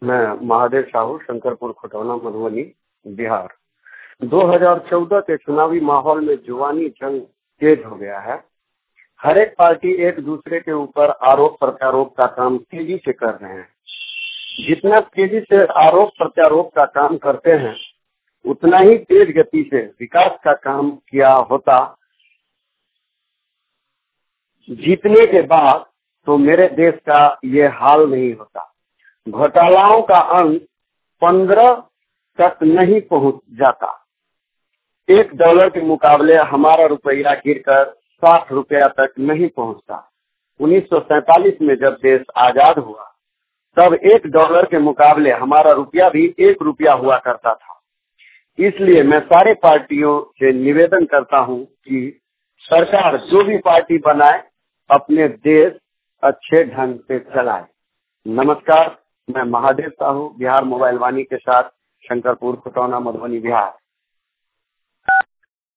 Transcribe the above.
मैं महादेव साहू, शंकरपुर खटौना, मधुबनी, बिहार। 2014 के चुनावी माहौल में जुबानी जंग तेज हो गया है। हर एक पार्टी एक दूसरे के ऊपर आरोप प्रत्यारोप का काम तेजी से कर रहे हैं। जितना तेजी से आरोप प्रत्यारोप का काम करते हैं, उतना ही तेज गति से विकास का काम किया होता। जीतने के बाद तो मेरे देश का ये हाल नहीं होता। घोटालाओं का अंक 15 तक नहीं पहुंच जाता। $1 के मुकाबले हमारा रुपया गिरकर 60 रुपया तक नहीं पहुंचता। 1947 में जब देश आजाद हुआ, तब $1 के मुकाबले हमारा रुपया भी 1 रुपया हुआ करता था। इसलिए मैं सारे पार्टियों से निवेदन करता हूं कि सरकार जो भी पार्टी बनाए, अपने देश अच्छे ढंग से चलाए। नमस्कार, मैं महादेव साहू, बिहार मोबाइल वाणी के साथ, शंकरपुर खटौना, मधुबनी, बिहार।